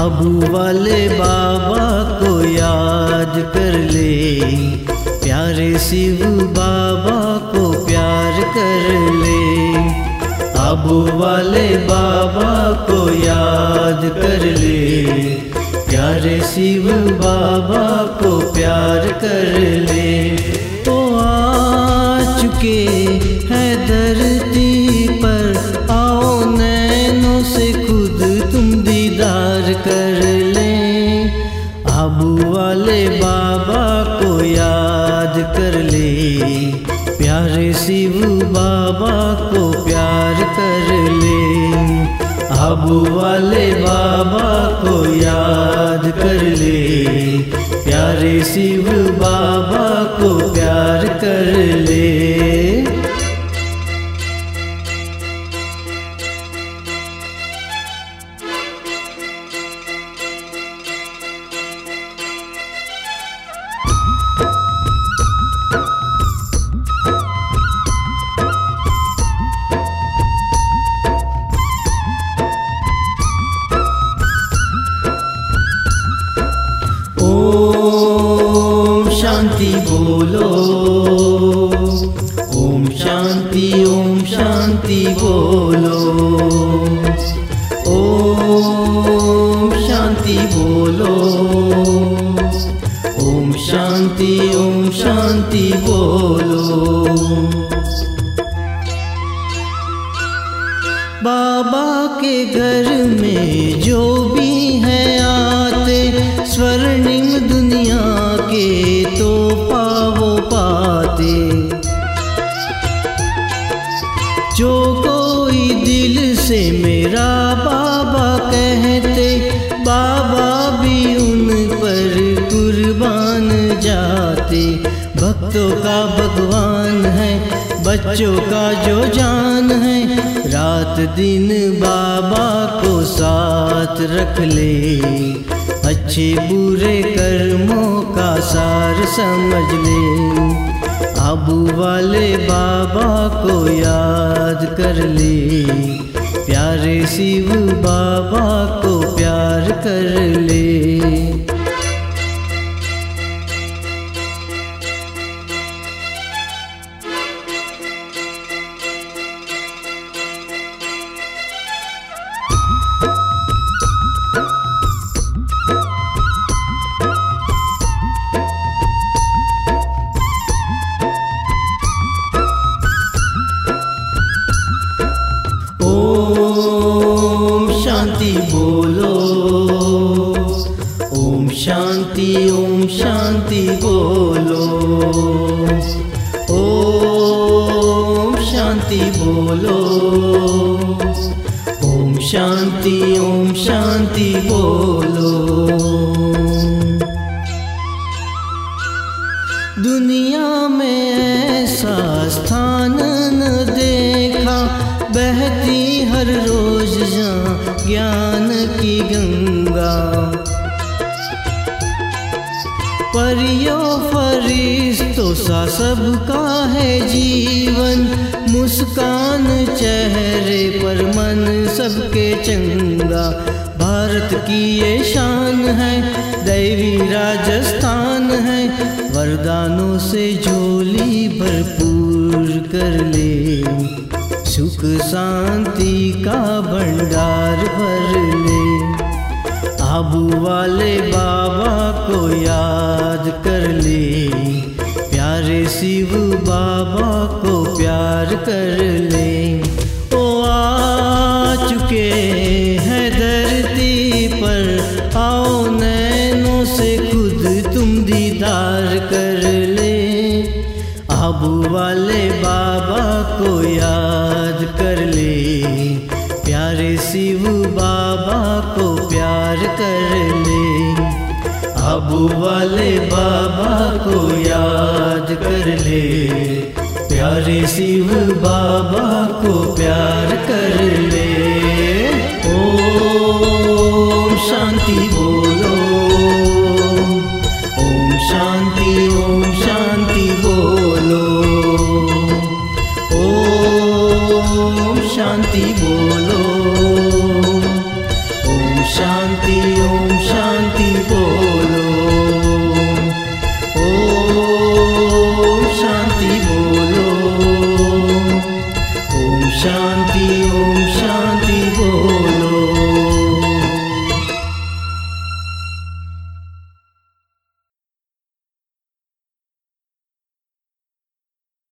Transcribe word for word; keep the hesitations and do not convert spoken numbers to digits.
आबू वाले बाबा को याद कर ले, प्यारे शिव बाबा को प्यार कर ले। आबू वाले बाबा को याद कर ले, प्यारे शिव बाबा को प्यार कर ले। तो आ चुके हैं धरती पर, आओ नैनों से खुद तुम दीदार कर ले। आबू वाले बाबा को याद कर ले, प्यारे शिव बाबा को प्यार कर ले। आबू वाले बाबा को याद कर ले, प्यारे शिव बाबा को प्यार कर ले। ओम शांति बोलो, ओम शांति ओम शांति बोलो। ओम शांति बोलो, ओम शांति ओम शांति बोलो। बाबा के घर में जो भी है आते, स्वर्णिम दुनिया के तो पावो पाते। जो कोई दिल से मेरा बाबा कहते, बाबा भी उन पर कुर्बान जाते। भक्तों का भगवान है, बच्चों का जो जान है, रात दिन बाबा को साथ रख ले। अच्छे बुरे कर्मों का सार समझ ले। आबू वाले बाबा को याद कर ले, प्यारे शिव बाबा को प्यार कर ले। ओम शांति बोलो, ओम शांति ओम शांति बोलो। ओम शांति बोलो, ओम शांति ओम शांति बोलो। दुनिया में ऐसा स्थान न देखा, बहती हर रोज जहाँ ज्ञान की गंगा। परियों फरिश्तों सा सबका है जीवन, मुस्कान चेहरे पर मन सबके चंगा। भारत की ये शान है, दैवी राजस्थान है, वरदानों से झोली भरपूर कर ले। सुख शांति का भंडार भर ले। आबू वाले बाबा को याद कर ले, प्यारे शिव बाबा को प्यार कर ले। ओ आ चुके हैं धरती पर, आओ नैनों से खुद तुम दीदार कर ले। आबू वाले बाबा को याद कर ले, प्यारे शिव बाबा को प्यार कर ले। आबू वाले बाबा को याद कर ले, प्यारे शिव बाबा को प्यार कर ले। ओम शांति बोलो, ओम शांति ओम शांति बोलो। ओम शांति बोलो, ओम शांति ओम बोलो। ओम शांति बोलो। ओम शांति। ओम